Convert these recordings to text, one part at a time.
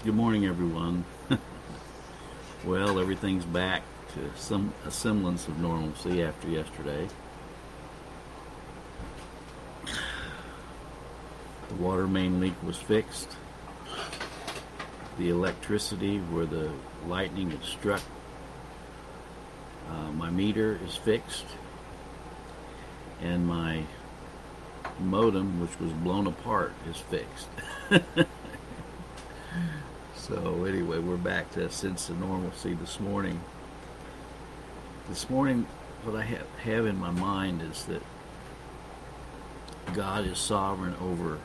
Good morning, everyone. Well, everything's back to a semblance of normalcy after yesterday. The water main leak was fixed. The electricity where the lightning had struck my meter is fixed. And my modem, which was blown apart, is fixed. So anyway, we're back to a sense of normalcy this morning. This morning, what I have in my mind is that God is sovereign over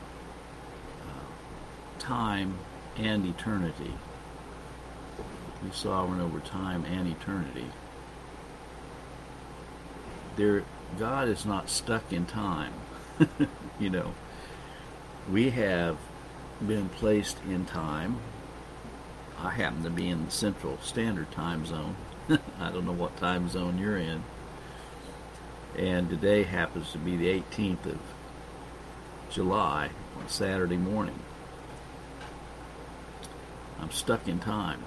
time and eternity. He's sovereign over time and eternity. God is not stuck in time. You know, we have been placed in time. I happen to be in the Central Standard Time Zone. I don't know what time zone you're in. And today happens to be the 18th of July on Saturday morning. I'm stuck in time.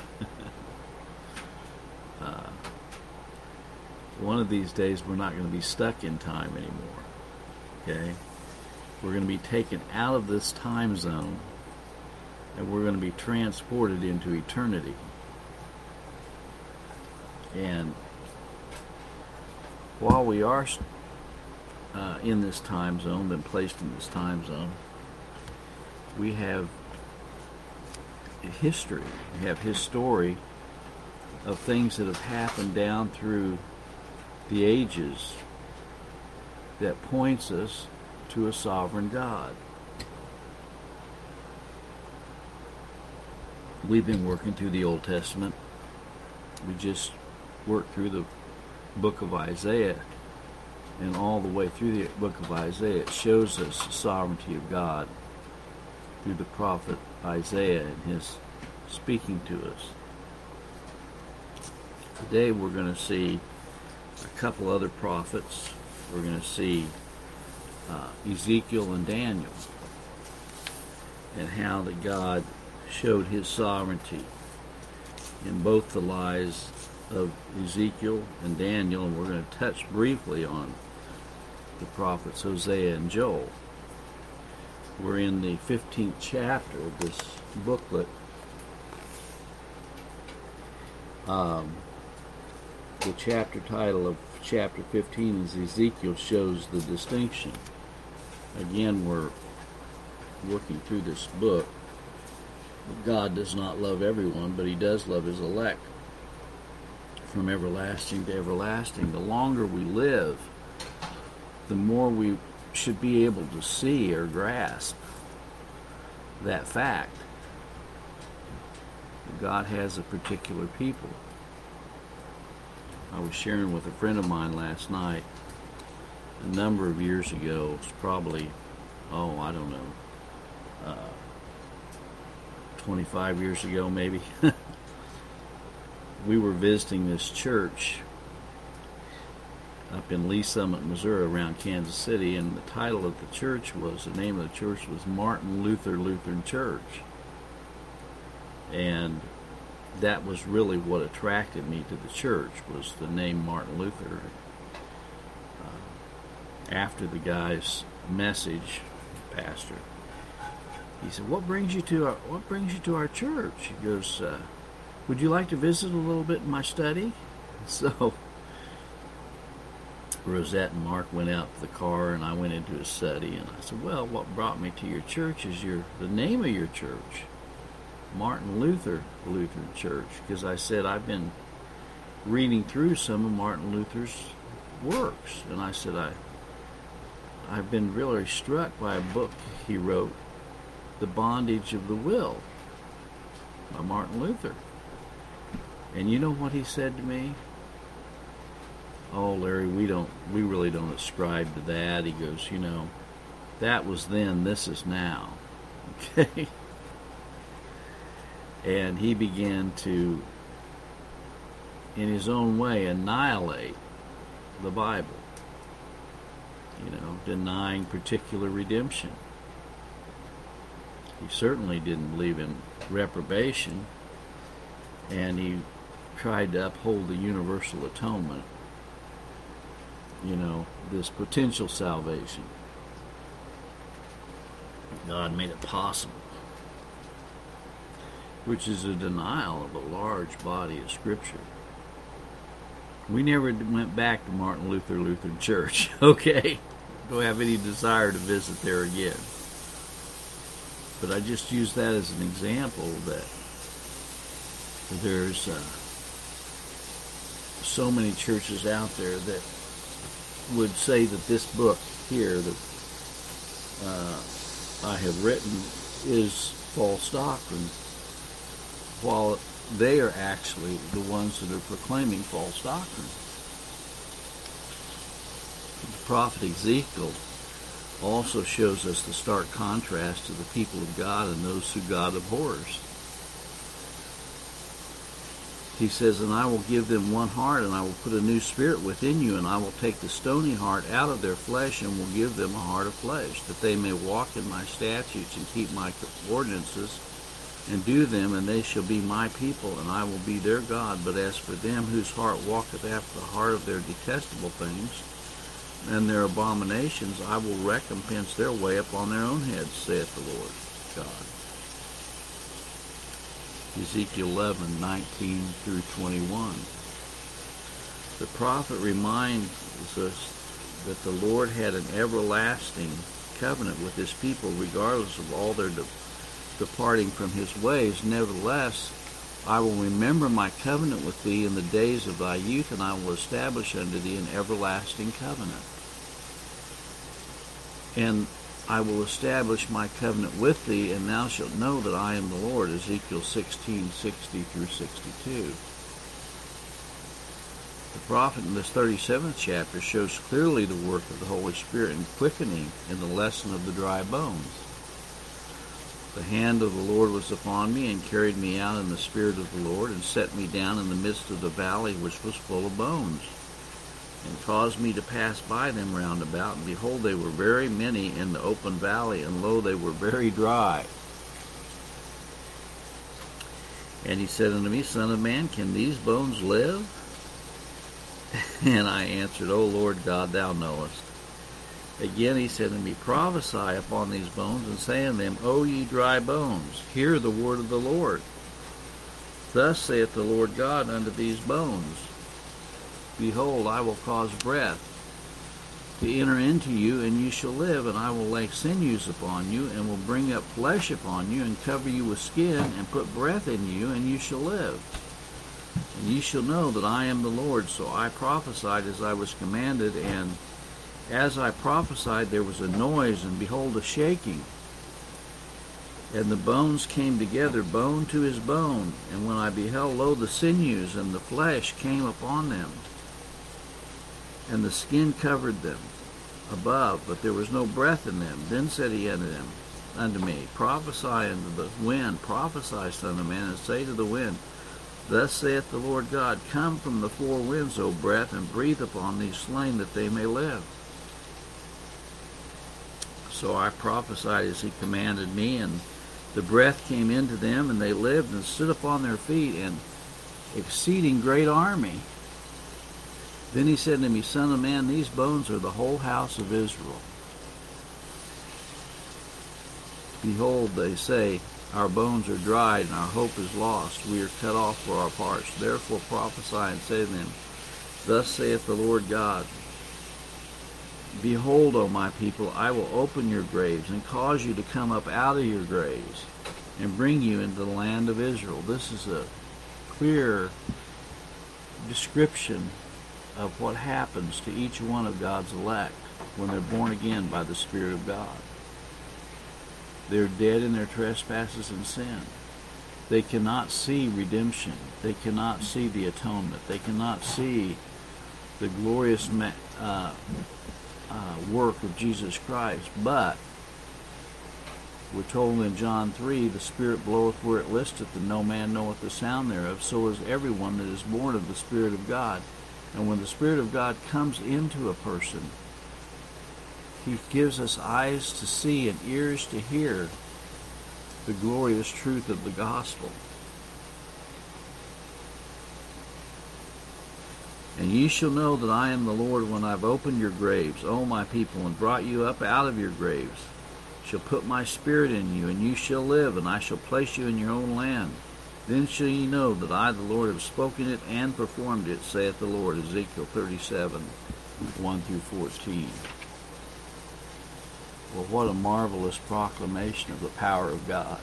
One of these days we're not going to be stuck in time anymore. Okay? We're going to be taken out of this time zone and we're going to be transported into eternity. And while we are in this time zone, been placed in this time zone, we have history. We have his story of things that have happened down through the ages that points us to a sovereign God. We've been working through the Old Testament. We just worked through the book of Isaiah, and all the way through the book of Isaiah it shows us the sovereignty of God through the prophet Isaiah and his speaking to us. Today we're going to see a couple other prophets. We're going to see Ezekiel and Daniel, and how that God showed his sovereignty in both the lives of Ezekiel and Daniel, and we're going to touch briefly on the prophets Hosea and Joel. We're in the 15th chapter of this booklet. The chapter title of chapter 15 is Ezekiel Shows the Distinction. Again, we're working through this book. God does not love everyone, but he does love his elect from everlasting to everlasting. The longer we live, the more we should be able to see or grasp that fact that God has a particular people. I was sharing with a friend of mine last night, a number of years ago, it's probably, 25 years ago maybe. We were visiting this church up in Lee Summit, Missouri, around Kansas City, and the title of the church was, the name of the church was Martin Luther Lutheran Church. And that was really what attracted me to the church, was the name Martin Luther. After the guy's message, pastor, he said, "What brings you to our church?" He goes, "Would you like to visit a little bit in my study?" So Rosette and Mark went out to the car, and I went into his study, and I said, "Well, what brought me to your church is the name of your church, Martin Luther Lutheran Church," because I said I've been reading through some of Martin Luther's works, and I said I've been really struck by a book he wrote, The Bondage of the Will, by Martin Luther. And you know what he said to me? "Oh, Larry, we really don't ascribe to that." He goes, "That was then, this is now." Okay? And he began to, in his own way, annihilate the Bible, denying particular redemption. He certainly didn't believe in reprobation, and he tried to uphold the universal atonement, this potential salvation. God made it possible, which is a denial of a large body of Scripture. We never went back to Martin Luther Lutheran Church, okay? Don't have any desire to visit there again. But I just use that as an example that there's so many churches out there that would say that this book here that I have written is false doctrine, while they are actually the ones that are proclaiming false doctrine. The prophet Ezekiel also shows us the stark contrast to the people of God and those who God abhors. He says, "And I will give them one heart, and I will put a new spirit within you, and I will take the stony heart out of their flesh, and will give them a heart of flesh, that they may walk in my statutes and keep my ordinances, and do them, and they shall be my people, and I will be their God. But as for them whose heart walketh after the heart of their detestable things, and their abominations, I will recompense their way upon their own heads, saith the Lord God." Ezekiel 11:19 through 21. The prophet reminds us that the Lord had an everlasting covenant with his people, regardless of all their departing from his ways. "Nevertheless, I will remember my covenant with thee in the days of thy youth, and I will establish unto thee an everlasting covenant. And I will establish my covenant with thee, and thou shalt know that I am the Lord." Ezekiel 16:60 through 62. The prophet in this 37th chapter shows clearly the work of the Holy Spirit in quickening in the lesson of the dry bones. "The hand of the Lord was upon me, and carried me out in the spirit of the Lord, and set me down in the midst of the valley which was full of bones, and caused me to pass by them round about. And behold, they were very many in the open valley, and lo, they were very dry. And he said unto me, Son of man, can these bones live? And I answered, O Lord God, thou knowest. Again he said unto me, Prophesy upon these bones, and say unto them, O ye dry bones, hear the word of the Lord. Thus saith the Lord God unto these bones, Behold, I will cause breath to enter into you, and you shall live, and I will lay sinews upon you, and will bring up flesh upon you, and cover you with skin, and put breath in you, and you shall live. And ye shall know that I am the Lord. So I prophesied as I was commanded, and as I prophesied there was a noise, and behold, a shaking. And the bones came together, bone to his bone. And when I beheld, lo, the sinews and the flesh came upon them, and the skin covered them above, but there was no breath in them. Then said he unto me, Prophesy unto the wind, prophesy, son of man, and say to the wind, Thus saith the Lord God, Come from the four winds, O breath, and breathe upon these slain, that they may live. So I prophesied as he commanded me, and the breath came into them, and they lived and stood upon their feet, an exceeding great army. Then he said to me, Son of man, these bones are the whole house of Israel. Behold, they say, Our bones are dried, and our hope is lost. We are cut off for our parts. Therefore prophesy and say to them, Thus saith the Lord God, Behold, O my people, I will open your graves, and cause you to come up out of your graves, and bring you into the land of Israel. This is a clear description of what happens to each one of God's elect when they're born again by the Spirit of God. They're dead in their trespasses and sin. They cannot see redemption. They cannot see the atonement. They cannot see the glorious work of Jesus Christ. But we're told in John 3, the Spirit bloweth where it listeth, and no man knoweth the sound thereof. So is everyone that is born of the Spirit of God. And when the Spirit of God comes into a person, he gives us eyes to see and ears to hear the glorious truth of the gospel. And ye shall know that I am the Lord when I've opened your graves, O my people, and brought you up out of your graves. Shall put my spirit in you, and you shall live, and I shall place you in your own land. Then shall ye know that I, the Lord, have spoken it and performed it, saith the Lord. Ezekiel 37, 1 through 14. Well, what a marvelous proclamation of the power of God.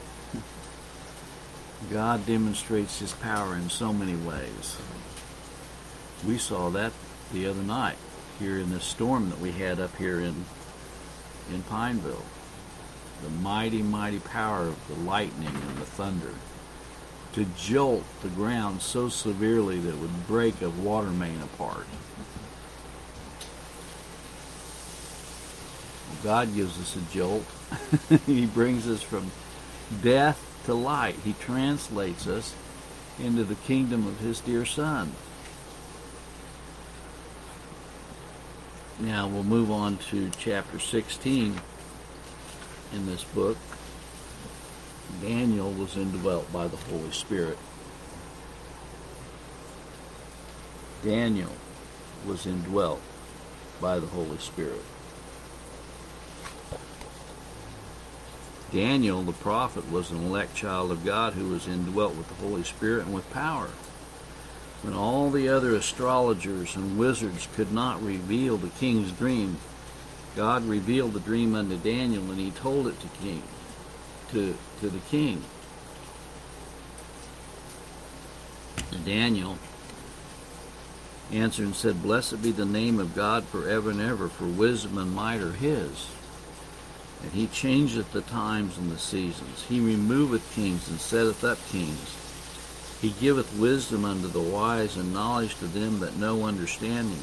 God demonstrates his power in so many ways. We saw that the other night here in this storm that we had up here in Pineville. The mighty, mighty power of the lightning and the thunder to jolt the ground so severely that it would break a water main apart. God gives us a jolt. He brings us from death to light. He translates us into the kingdom of his dear Son. Now we'll move on to chapter 16 in this book. Daniel was indwelt by the Holy Spirit. Daniel was indwelt by the Holy Spirit. Daniel, the prophet, was an elect child of God who was indwelt with the Holy Spirit and with power. When all the other astrologers and wizards could not reveal the king's dream, God revealed the dream unto Daniel, and he told it to the king. And Daniel answered and said, Blessed be the name of God forever and ever, for wisdom and might are his. And he changeth the times and the seasons. He removeth kings and setteth up kings. He giveth wisdom unto the wise, and knowledge to them that know understanding.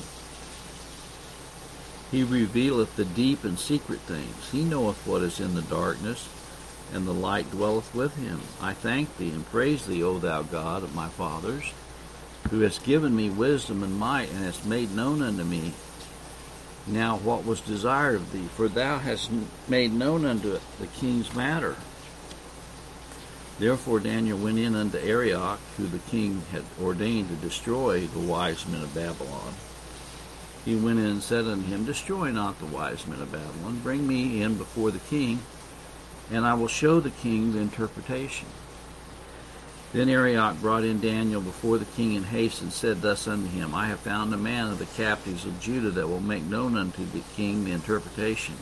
He revealeth the deep and secret things. He knoweth what is in the darkness, and the light dwelleth with him. I thank thee and praise thee, O thou God of my fathers, who hast given me wisdom and might, and hast made known unto me now what was desired of thee, for thou hast made known unto the king's matter. Therefore Daniel went in unto Arioch, who the king had ordained to destroy the wise men of Babylon. He went in and said unto him, Destroy not the wise men of Babylon. Bring me in before the king, and I will show the king the interpretation. Then Arioch brought in Daniel before the king in haste, and said thus unto him, I have found a man of the captives of Judah that will make known unto the king the interpretation.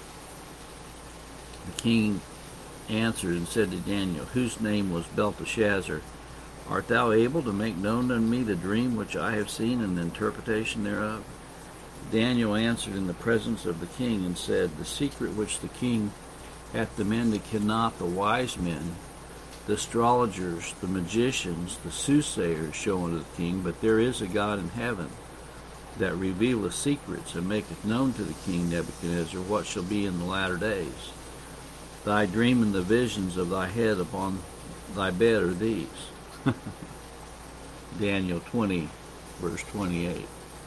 The king answered and said to Daniel, whose name was Belteshazzar, Art thou able to make known unto me the dream which I have seen and the interpretation thereof? Daniel answered in the presence of the king and said, The secret which the king hath demanded cannot the wise men, the astrologers, the magicians, the soothsayers show unto the king, but there is a God in heaven that revealeth secrets, and maketh known to the king Nebuchadnezzar what shall be in the latter days. Thy dream and the visions of thy head upon thy bed are these. Daniel 20, verse 28.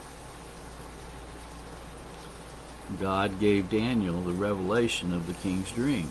God gave Daniel the revelation of the king's dream.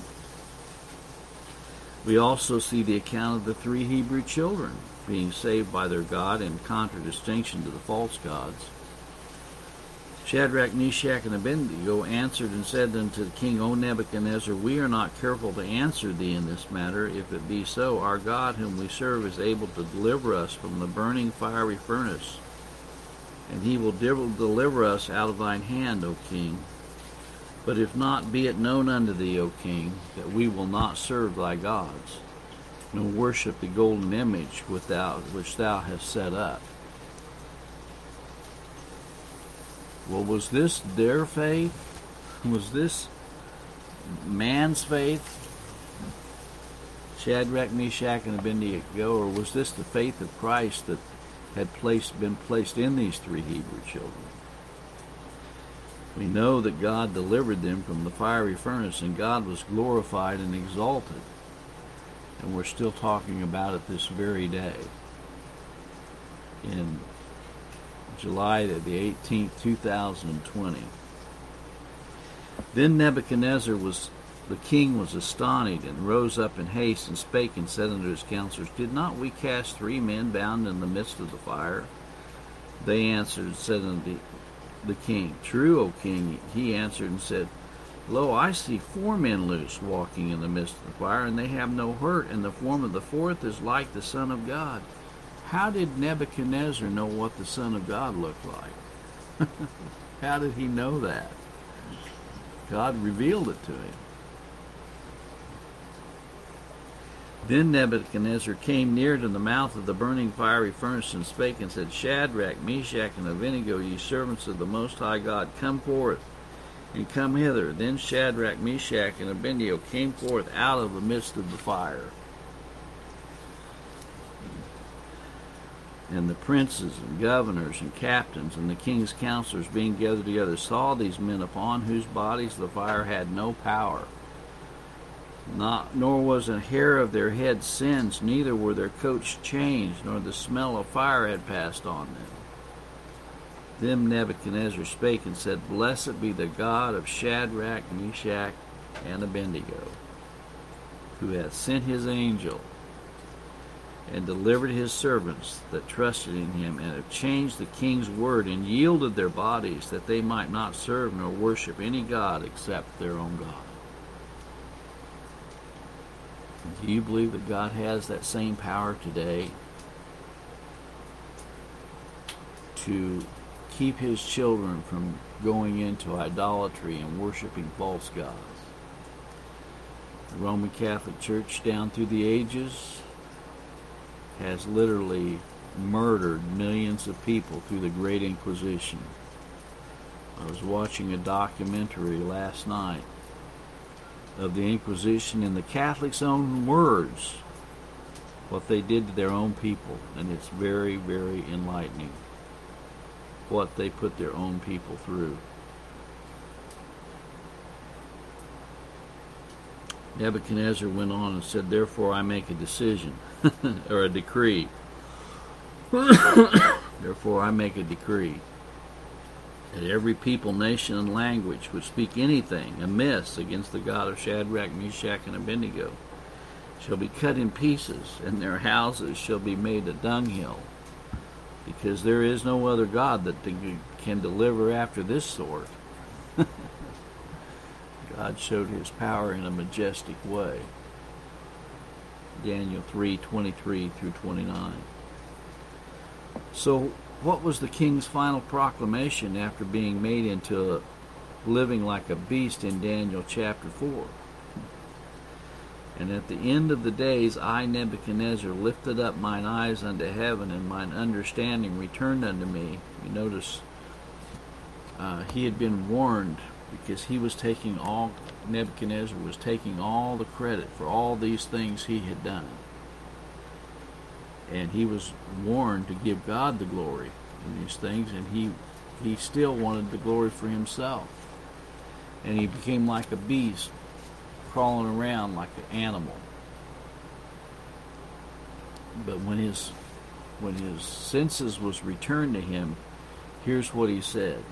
We also see the account of the 3 Hebrew children being saved by their God in contradistinction to the false gods. Shadrach, Meshach, and Abednego answered and said unto the king, O Nebuchadnezzar, we are not careful to answer thee in this matter. If it be so, our God whom we serve is able to deliver us from the burning fiery furnace, and he will deliver us out of thine hand, O king. But if not, be it known unto thee, O king, that we will not serve thy gods, nor worship the golden image which thou hast set up. Well, was this their faith? Was this man's faith? Shadrach, Meshach, and Abednego, or was this the faith of Christ that had been placed in these 3 Hebrew children? We know that God delivered them from the fiery furnace, and God was glorified and exalted. And we're still talking about it this very day. In July the 18th, 2020. Then Nebuchadnezzar was The king was astonished, and rose up in haste, and spake and said unto his counselors, Did not we cast 3 men bound in the midst of the fire? They answered and said unto the king, True, O king. He answered and said, Lo, I see 4 men loose, walking in the midst of the fire, and they have no hurt, and the form of the 4th is like the Son of God. How did Nebuchadnezzar know what the Son of God looked like? How did he know that? God revealed it to him. Then Nebuchadnezzar came near to the mouth of the burning fiery furnace, and spake and said, Shadrach, Meshach, and Abednego, ye servants of the Most High God, come forth, and come hither. Then Shadrach, Meshach, and Abednego came forth out of the midst of the fire. And the princes and governors and captains and the king's counselors, being gathered together, saw these men, upon whose bodies the fire had no power, nor was a hair of their head singed, neither were their coats changed, nor the smell of fire had passed on them. Then Nebuchadnezzar spake and said, Blessed be the God of Shadrach, Meshach, and Abednego, who hath sent his angel, and delivered his servants that trusted in him, and have changed the king's word, and yielded their bodies, that they might not serve nor worship any god except their own God. Do you believe that God has that same power today to keep his children from going into idolatry and worshiping false gods? The Roman Catholic Church down through the ages has literally murdered millions of people through the Great Inquisition. I was watching a documentary last night of the Inquisition, in the Catholics' own words, what they did to their own people, and it's very, very enlightening what they put their own people through. Nebuchadnezzar went on and said, Therefore I make a decision, or a decree. Therefore I make a decree, that every people, nation, and language which speak anything amiss against the God of Shadrach, Meshach, and Abednego shall be cut in pieces, and their houses shall be made a dunghill, because there is no other God that can deliver after this sort. God showed his power in a majestic way. Daniel 3:23 through 29. So, what was the king's final proclamation after being made into living like a beast in Daniel chapter 4? And at the end of the days, I, Nebuchadnezzar, lifted up mine eyes unto heaven, and mine understanding returned unto me. You notice he had been warned, because Nebuchadnezzar was taking all the credit for all these things he had done. And he was warned to give God the glory in these things, and he still wanted the glory for himself. And he became like a beast, crawling around like an animal. But when his senses was returned to him, here's what he said.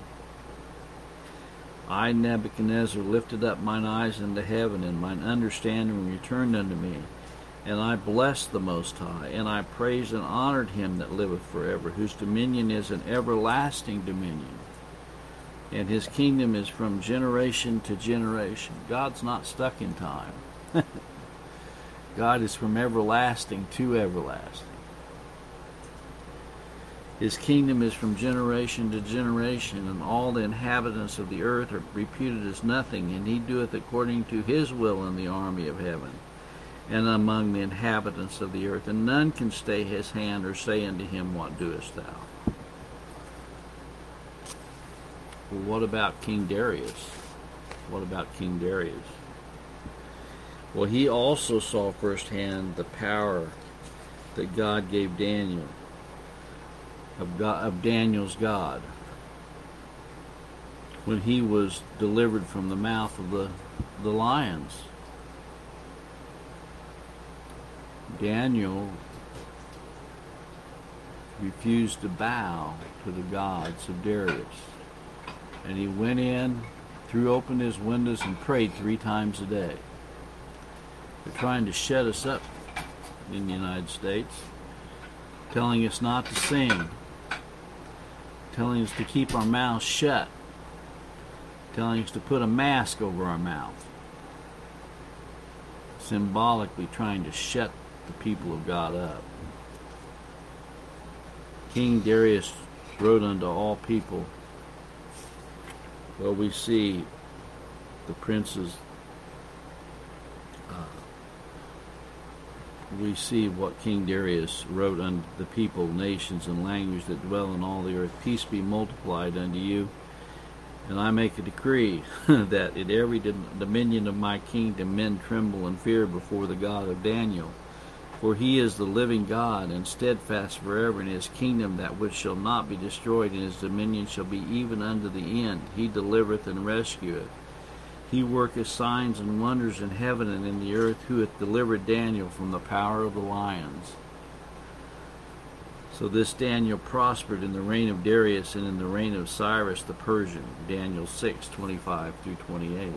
I, Nebuchadnezzar, lifted up mine eyes unto heaven, and mine understanding returned unto me. And I blessed the Most High, and I praised and honored him that liveth forever, whose dominion is an everlasting dominion, and his kingdom is from generation to generation. God's not stuck in time. God is from everlasting to everlasting. His kingdom is from generation to generation, and all the inhabitants of the earth are reputed as nothing, and he doeth according to his will in the army of heaven, and among the inhabitants of the earth, and none can stay his hand or say unto him, What doest thou? Well, what about King Darius? What about King Darius? Well, he also saw firsthand the power that God gave Daniel, of Daniel's God, when he was delivered from the mouth of the lions. Daniel refused to bow to the gods of Darius, and he went in, threw open his windows, and prayed 3 times a day. They're trying to shut us up in the United States, telling us not to sing, telling us to keep our mouths shut, telling us to put a mask over our mouth, symbolically trying to shut the people of God up. King Darius wrote unto all people. Well, we see the princes, we see what King Darius wrote unto the people, nations, and languages that dwell in all the earth. Peace be multiplied unto you. And I make a decree that in every dominion of my kingdom men tremble and fear before the God of Daniel. For he is the living God, and steadfast forever, in his kingdom that which shall not be destroyed, and his dominion shall be even unto the end. He delivereth and rescueth. He worketh signs and wonders in heaven and in the earth, who hath delivered Daniel from the power of the lions. So this Daniel prospered in the reign of Darius and in the reign of Cyrus the Persian. Daniel 6:25 through 28.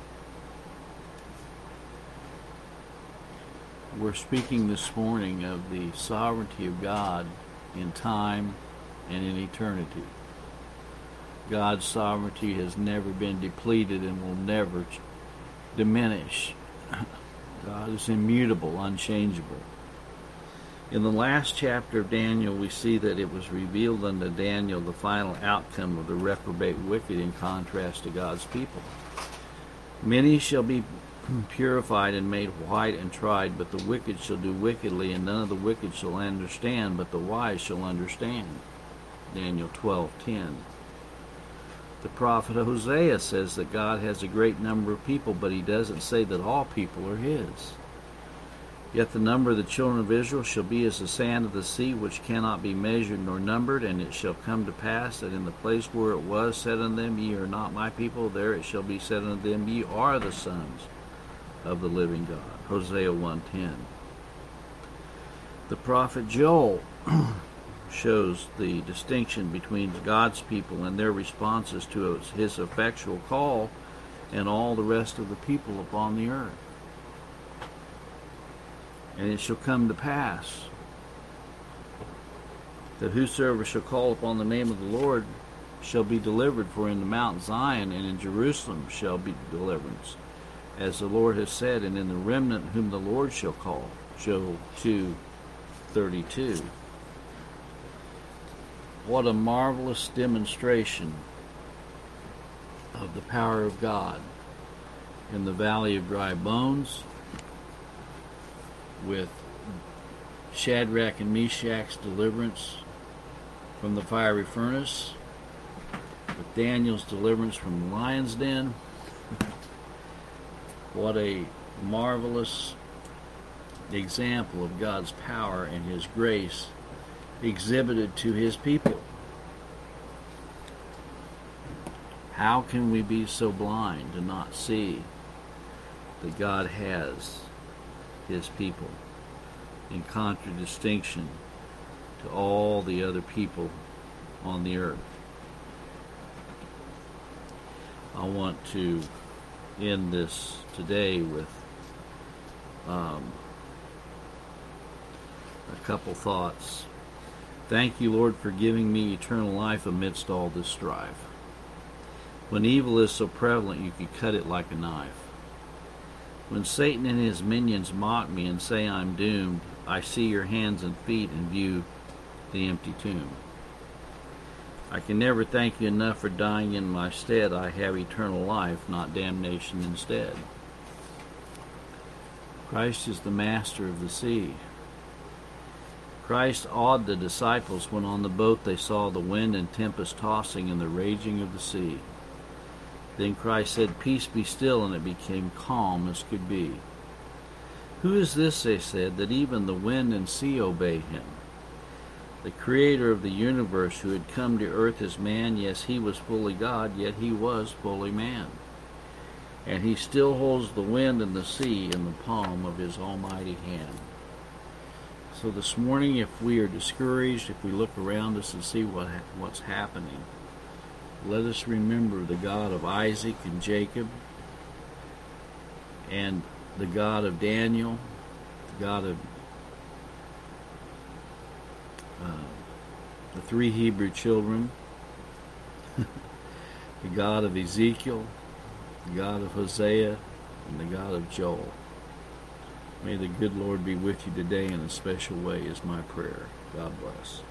We're speaking this morning of the sovereignty of God in time and in eternity. God's sovereignty has never been depleted and will never diminish. God is immutable, unchangeable. In the last chapter of Daniel, we see that it was revealed unto Daniel the final outcome of the reprobate wicked in contrast to God's people. Many shall be purified and made white and tried, but the wicked shall do wickedly, and none of the wicked shall understand, but the wise shall understand. Daniel 12:10. The prophet Hosea says that God has a great number of people, but he doesn't say that all people are his. Yet the number of the children of Israel shall be as the sand of the sea, which cannot be measured nor numbered. And it shall come to pass that in the place where it was said unto them, Ye are not my people, there it shall be said unto them, Ye are the sons of the living God. Hosea 1:10. The prophet Joel shows the distinction between God's people and their responses to his effectual call and all the rest of the people upon the earth. And it shall come to pass that whosoever shall call upon the name of the Lord shall be delivered, for in the Mount Zion and in Jerusalem shall be deliverance, as the Lord has said, and in the remnant whom the Lord shall call. Joel 2:32. What a marvelous demonstration of the power of God in the valley of dry bones, with Shadrach and Meshach's deliverance from the fiery furnace, with Daniel's deliverance from the lion's den. What a marvelous example of God's power and his grace exhibited to his people. How can we be so blind to not see that God has his people in contradistinction to all the other people on the earth? I want to end this today with a couple thoughts. Thank you, Lord, for giving me eternal life amidst all this strife. When evil is so prevalent, you could cut it like a knife. When Satan and his minions mock me and say I'm doomed, I see your hands and feet and view the empty tomb. I can never thank you enough for dying in my stead. I have eternal life, not damnation instead. Christ is the master of the sea. Christ awed the disciples when on the boat they saw the wind and tempest tossing and the raging of the sea. Then Christ said, Peace be still, and it became calm as could be. Who is this, they said, that even the wind and sea obey him? The creator of the universe, who had come to earth as man. Yes, he was fully God, yet he was fully man. And he still holds the wind and the sea in the palm of his almighty hand. So this morning, if we are discouraged, if we look around us and see what's happening, let us remember the God of Isaac and Jacob, and the God of Daniel, the God of the three Hebrew children, the God of Ezekiel, the God of Hosea, and the God of Joel. May the good Lord be with you today in a special way is my prayer. God bless.